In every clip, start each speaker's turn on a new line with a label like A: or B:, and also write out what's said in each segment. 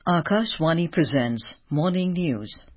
A: Akashvani presents Morning News.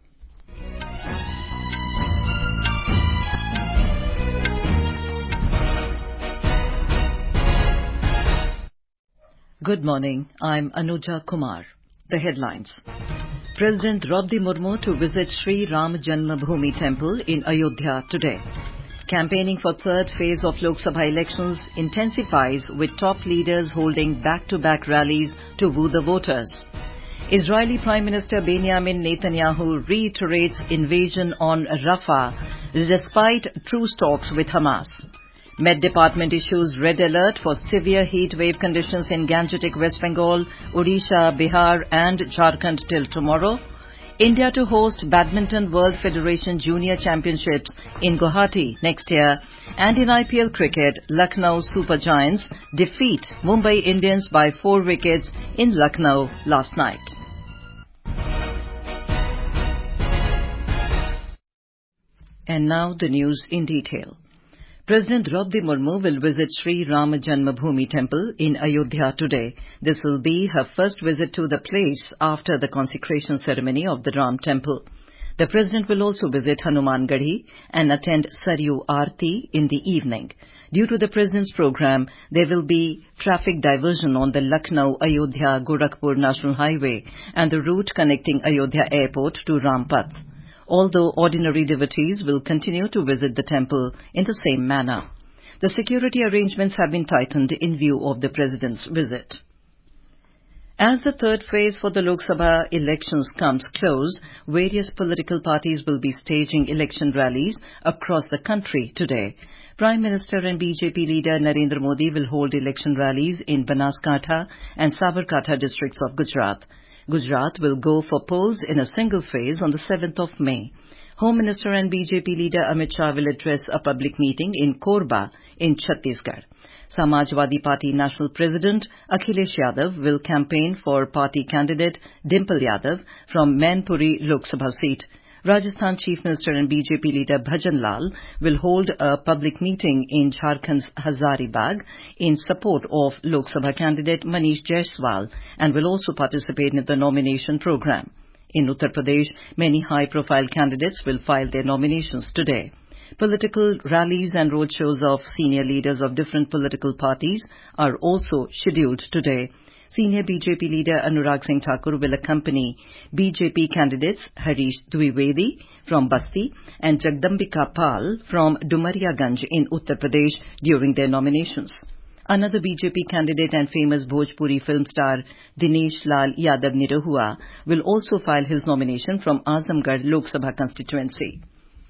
A: Good morning. I'm Anuja Kumar. The headlines. President Draupadi Murmu to visit Sri Ram Janmabhoomi Temple in Ayodhya today. Campaigning for third phase of Lok Sabha elections intensifies with top leaders holding back-to-back rallies to woo the voters. Israeli Prime Minister Benjamin Netanyahu reiterates invasion on Rafah despite truce talks with Hamas. Met Department issues red alert for severe heat wave conditions in Gangetic West Bengal, Odisha, Bihar and Jharkhand till tomorrow. India to host Badminton World Federation Junior Championships in Guwahati next year. And in IPL cricket, Lucknow Super Giants defeat Mumbai Indians by 4 wickets in Lucknow last night. And now the news in detail. President Draupadi Murmu will visit Sri Ram Janmabhoomi Temple in Ayodhya today. This will be her first visit to the place after the consecration ceremony of the Ram Temple. The President will also visit Hanumangarhi and attend Saryu Aarti in the evening. Due to the President's program, there will be traffic diversion on the Lucknow-Ayodhya-Gorakhpur National Highway and the route connecting Ayodhya Airport to Rampath. Although ordinary devotees will continue to visit the temple in the same manner. The security arrangements have been tightened in view of the President's visit. As the third phase for the Lok Sabha elections comes close, various political parties will be staging election rallies across the country today. Prime Minister and BJP leader Narendra Modi will hold election rallies in Banaskantha and Sabarkantha districts of Gujarat. Gujarat will go for polls in a single phase on the 7th of May. Home Minister and BJP leader Amit Shah will address a public meeting in Korba in Chhattisgarh. Samajwadi Party National President Akhilesh Yadav will campaign for party candidate Dimple Yadav from Mainpuri Lok Sabha seat. Rajasthan Chief Minister and BJP leader Bhajan Lal will hold a public meeting in Jharkhand's Hazaribagh in support of Lok Sabha candidate Manish Jaiswal and will also participate in the nomination program. In Uttar Pradesh, many high-profile candidates will file their nominations today. Political rallies and roadshows of senior leaders of different political parties are also scheduled today. Senior BJP leader Anurag Singh Thakur will accompany BJP candidates Harish Dwivedi from Basti and Jagdambika Pal from Dumariaganj in Uttar Pradesh during their nominations. Another BJP candidate and famous Bhojpuri film star Dinesh Lal Yadav Nirahua will also file his nomination from Azamgarh Lok Sabha constituency.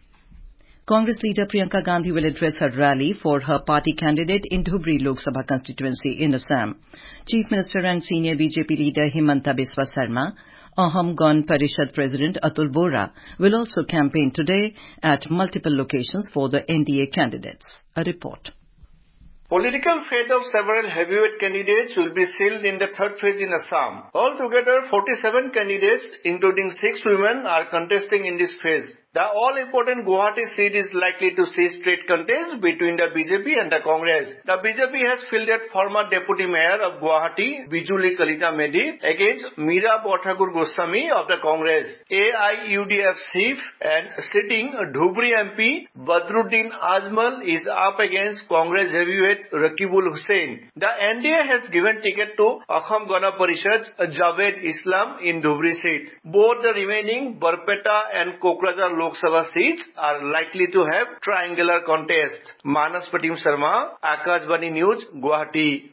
A: Congress leader Priyanka Gandhi will address her rally for her party candidate in Dhubri Lok Sabha constituency in Assam. Chief Minister and senior BJP leader Himanta Biswa Sarma, Aham Gon Parishad President Atul Bora will also campaign today at multiple locations for the NDA candidates. A report.
B: Political fate of several heavyweight candidates will be sealed in the third phase in Assam. Altogether, 47 candidates, including 6 women, are contesting in this phase. The all-important Guwahati seat is likely to see straight contest between the BJP and the Congress. The BJP has fielded former Deputy Mayor of Guwahati, Bijuli Kalita Medi, against Meera Borthakur Goswami of the Congress. AIUDF chief and sitting Dhubri MP Badruddin Ajmal is up against Congress heavyweight Rakibul Hussain. The NDA has given ticket to Akham Gana Parishad's Javed Islam in Dhubri seat. Both the remaining Barpeta and Kokrajhar Lok Sabha seats are likely to have triangular contest. Manas Pratim Sharma, Akashvani News, Guwahati.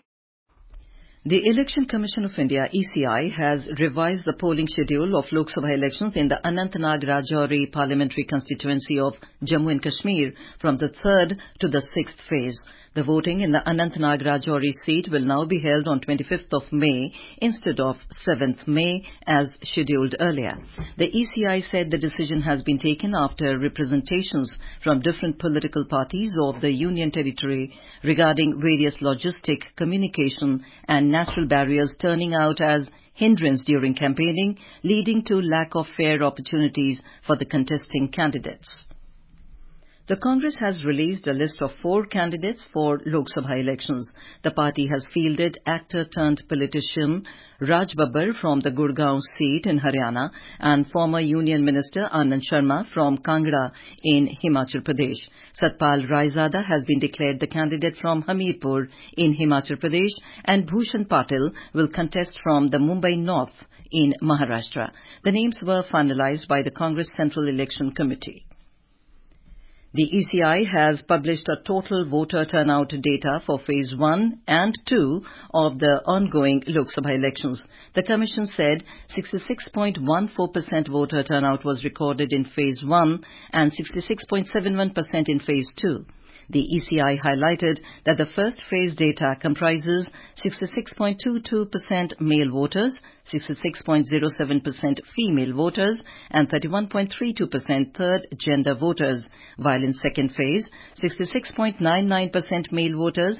A: The Election Commission of India, ECI, has revised the polling schedule of Lok Sabha elections in the Anantnag Rajouri parliamentary constituency of Jammu and Kashmir from the 3rd to the 6th phase. The voting in the Anantnag Rajouri seat will now be held on 25th of May instead of 7th May as scheduled earlier. The ECI said the decision has been taken after representations from different political parties of the Union Territory regarding various logistic, communication and natural barriers turning out as hindrance during campaigning, leading to lack of fair opportunities for the contesting candidates. The Congress has released a list of 4 candidates for Lok Sabha elections. The party has fielded actor-turned-politician Raj Babbar from the Gurgaon seat in Haryana and former Union Minister Anand Sharma from Kangra in Himachal Pradesh. Satpal Raizada has been declared the candidate from Hamirpur in Himachal Pradesh, and Bhushan Patil will contest from the Mumbai North in Maharashtra. The names were finalized by the Congress Central Election Committee. The ECI has published a total voter turnout data for Phase 1 and 2 of the ongoing Lok Sabha elections. The Commission said 66.14% voter turnout was recorded in Phase 1 and 66.71% in Phase 2. The ECI highlighted that the first phase data comprises 66.22% male voters, 66.07% female voters, and 31.32% third gender voters, while in second phase, 66.99% male voters,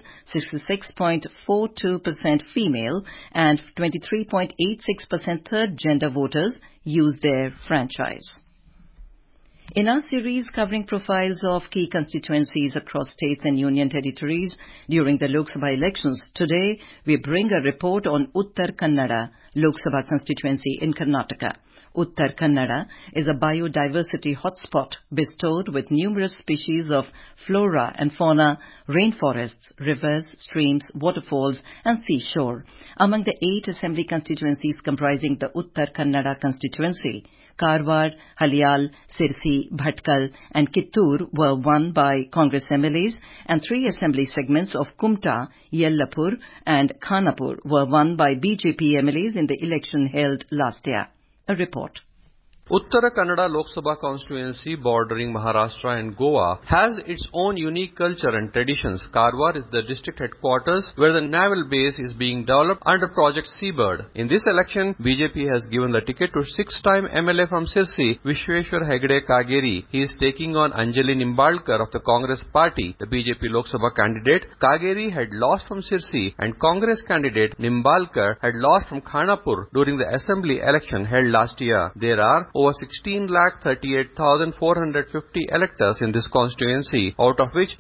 A: 66.42% female, and 23.86% third gender voters used their franchise. In our series covering profiles of key constituencies across states and union territories during the Lok Sabha elections, today we bring a report on Uttar Kannada Lok Sabha constituency in Karnataka. Uttar Kannada is a biodiversity hotspot bestowed with numerous species of flora and fauna, rainforests, rivers, streams, waterfalls and seashore. Among the 8 assembly constituencies comprising the Uttar Kannada constituency, Karwar, Haliyal, Sirsi, Bhatkal and Kittur were won by Congress MLAs, and 3 assembly segments of Kumta, Yellapur and Khanapur were won by BJP MLAs in the election held last year. A report.
C: Uttara Kannada Lok Sabha constituency bordering Maharashtra and Goa has its own unique culture and traditions. Karwar is the district headquarters where the naval base is being developed under Project Seabird. In this election, BJP has given the ticket to 6-time MLA from Sirsi, Vishweshwar Hegde Kageri. He is taking on Anjali Nimbalkar of the Congress party. The BJP Lok Sabha candidate Kageri had lost from Sirsi, and Congress candidate Nimbalkar had lost from Khanapur during the assembly election held last year. There are over 16,38,450 electors in this constituency, out of which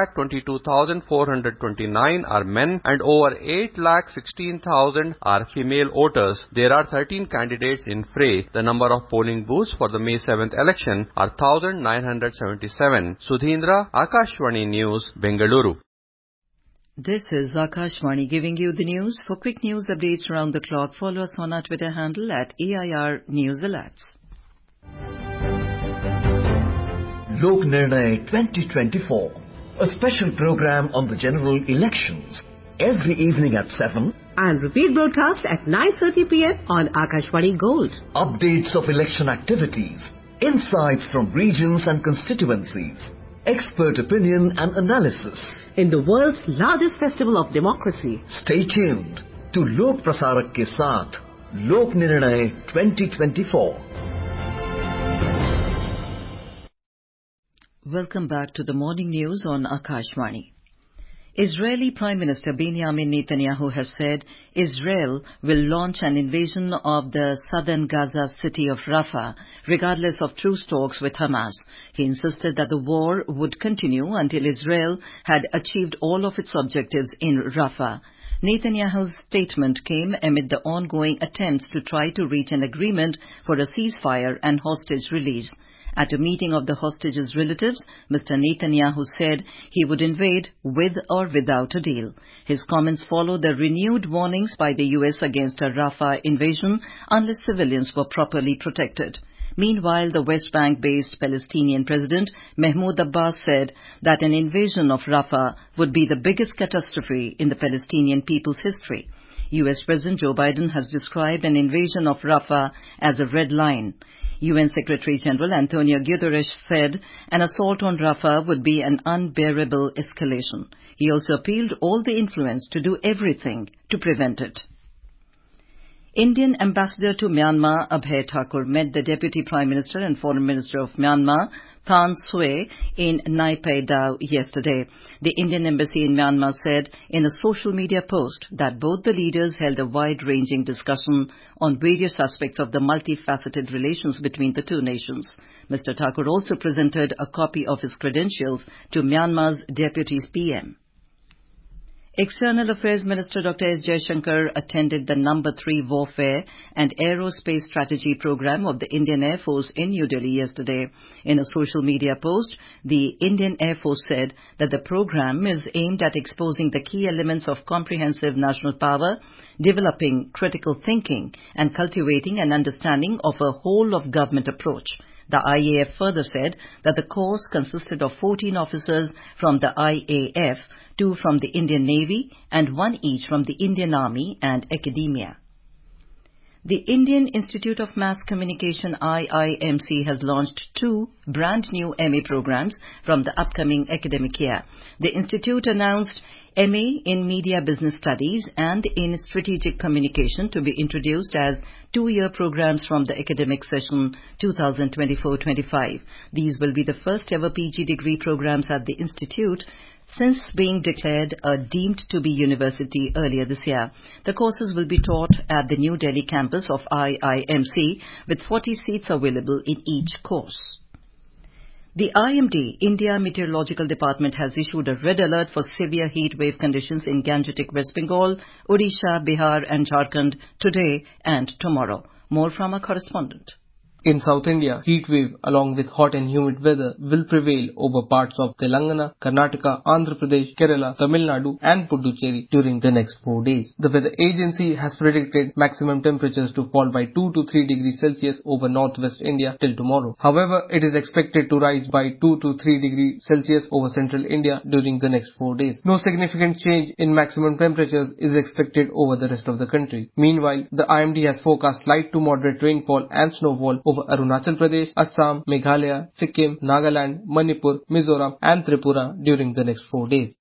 C: 8,22,429 are men and over 8,16,000 are female voters. There are 13 candidates in fray. The number of polling booths for the May 7th election are 1,977. Sudhindra, Akashvani News, Bengaluru.
A: This is Akashvani giving you the news. For quick news updates around the clock, follow us on our Twitter handle at AIR News Alerts.
D: Lok Nirnay 2024, a special program on the general elections, every evening at 7
E: and repeat broadcast at 9:30 p.m. on Akashvani Gold.
D: Updates of election activities, insights from regions and constituencies, expert opinion and analysis
E: in the world's largest festival of democracy.
D: Stay tuned to Lok Prasarak ke saath, Lok Nirnay 2024.
A: Welcome back to the morning news on Akashvani. Israeli Prime Minister Benjamin Netanyahu has said Israel will launch an invasion of the southern Gaza city of Rafah, regardless of truce talks with Hamas. He insisted that the war would continue until Israel had achieved all of its objectives in Rafah. Netanyahu's statement came amid the ongoing attempts to try to reach an agreement for a ceasefire and hostage release. At a meeting of the hostages' relatives, Mr. Netanyahu said he would invade with or without a deal. His comments follow the renewed warnings by the U.S. against a Rafah invasion unless civilians were properly protected. Meanwhile, the West Bank-based Palestinian President Mahmoud Abbas said that an invasion of Rafah would be the biggest catastrophe in the Palestinian people's history. U.S. President Joe Biden has described an invasion of Rafah as a red line. UN Secretary General Antonio Guterres said an assault on Rafah would be an unbearable escalation. He also appealed all the influence to do everything to prevent it. Indian ambassador to Myanmar, Abhay Thakur, met the Deputy Prime Minister and Foreign Minister of Myanmar, Than Swe, in Nai Pai Dao yesterday. The Indian Embassy in Myanmar said in a social media post that both the leaders held a wide-ranging discussion on various aspects of the multifaceted relations between the two nations. Mr. Thakur also presented a copy of his credentials to Myanmar's Deputy PM. External Affairs Minister Dr. S. Jaishankar attended the No. 3 Warfare and Aerospace Strategy Program of the Indian Air Force in New Delhi yesterday. In a social media post, the Indian Air Force said that the program is aimed at exposing the key elements of comprehensive national power, developing critical thinking, and cultivating an understanding of a whole-of-government approach. The IAF further said that the course consisted of 14 officers from the IAF, 2 from the Indian Navy, and 1 each from the Indian Army and academia. The Indian Institute of Mass Communication IIMC has launched 2 brand new MA programs from the upcoming academic year. The institute announced MA in Media Business Studies and in Strategic Communication to be introduced as 2-year programs from the academic session 2024-25. These will be the first ever PG degree programs at the institute since being declared a deemed to be university earlier this year. The courses will be taught at the New Delhi campus of IIMC with 40 seats available in each course. The IMD, India Meteorological Department, has issued a red alert for severe heat wave conditions in Gangetic West Bengal, Odisha, Bihar and Jharkhand today and tomorrow. More from our correspondent.
F: In South India, heat wave along with hot and humid weather will prevail over parts of Telangana, Karnataka, Andhra Pradesh, Kerala, Tamil Nadu and Puducherry during the next 4 days. The weather agency has predicted maximum temperatures to fall by 2 to 3 degrees Celsius over northwest India till tomorrow. However, it is expected to rise by 2 to 3 degrees Celsius over central India during the next 4 days. No significant change in maximum temperatures is expected over the rest of the country. Meanwhile, the IMD has forecast light to moderate rainfall and snowfall over Arunachal Pradesh, Assam, Meghalaya, Sikkim, Nagaland, Manipur, Mizoram and Tripura during the next 4 days.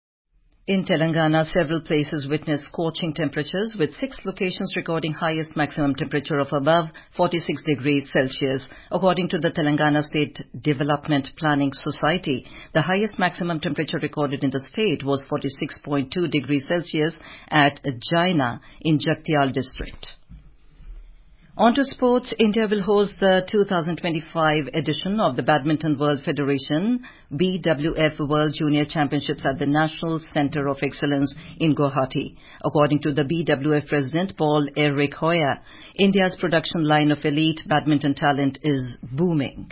A: In Telangana, several places witnessed scorching temperatures, with 6 locations recording highest maximum temperature of above 46 degrees Celsius. According to the Telangana State Development Planning Society, the highest maximum temperature recorded in the state was 46.2 degrees Celsius at Jaina in Jagtial district. On to sports. India will host the 2025 edition of the Badminton World Federation BWF World Junior Championships at the National Centre of Excellence in Guwahati. According to the BWF President Paul Eric Hoyer, India's production line of elite badminton talent is booming.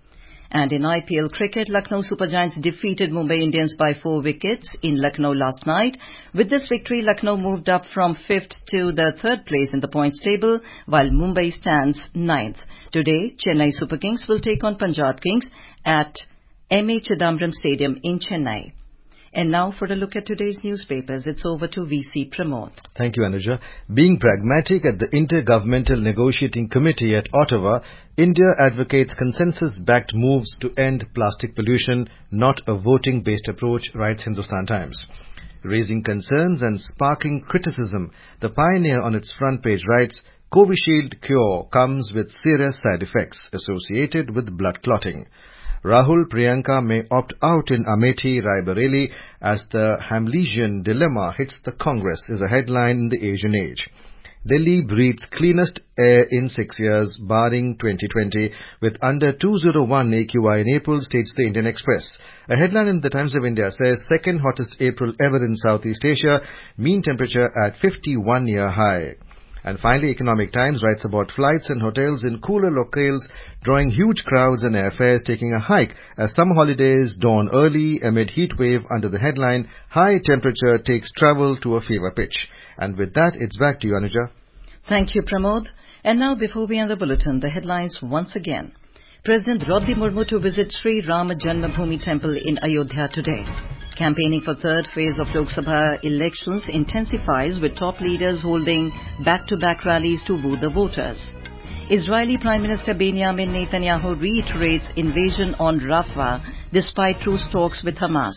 A: And in IPL cricket, Lucknow Super Giants defeated Mumbai Indians by 4 wickets in Lucknow last night. With this victory, Lucknow moved up from 5th to the 3rd place in the points table, while Mumbai stands 9th. Today, Chennai Super Kings will take on Punjab Kings at M.A. Chidambaram Stadium in Chennai. And now for a look at today's newspapers. It's over to VC Pramod.
G: Thank you, Anuja. Being pragmatic at the Intergovernmental Negotiating Committee at Ottawa, India advocates consensus-backed moves to end plastic pollution, not a voting-based approach, writes Hindustan Times. Raising concerns and sparking criticism, the Pioneer on its front page writes, Covishield cure comes with serious side effects associated with blood clotting. Rahul Priyanka may opt out in Amethi, Raebareli as the Hamlesian dilemma hits the Congress is a headline in the Asian Age. Delhi breathes cleanest air in 6 years, barring 2020, with under 201 AQI in April, states the Indian Express. A headline in the Times of India says, second hottest April ever in Southeast Asia, mean temperature at 51-year high. And finally, Economic Times writes about flights and hotels in cooler locales drawing huge crowds and airfares taking a hike as summer holidays dawn early amid heat wave under the headline, High Temperature Takes Travel to a Fever Pitch. And with that, it's back to you, Anuja.
A: Thank you, Pramod. And now, before we end the bulletin, the headlines once again. President Draupadi Murmu to visit Sri Rama Janmabhoomi Temple in Ayodhya today. Campaigning for third phase of Lok Sabha elections intensifies with top leaders holding back-to-back rallies to woo the voters. Israeli Prime Minister Benjamin Netanyahu reiterates invasion on Rafah despite truce talks with Hamas.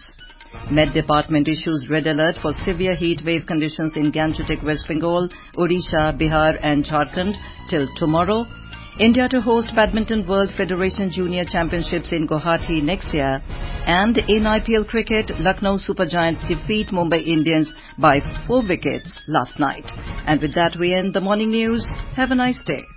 A: Met Department issues red alert for severe heat wave conditions in Gangetic, West Bengal, Odisha, Bihar and Jharkhand till tomorrow. India to host Badminton World Federation Junior Championships in Guwahati next year. And in IPL cricket, Lucknow Super Giants defeat Mumbai Indians by 4 wickets last night. And with that we end the morning news. Have a nice day.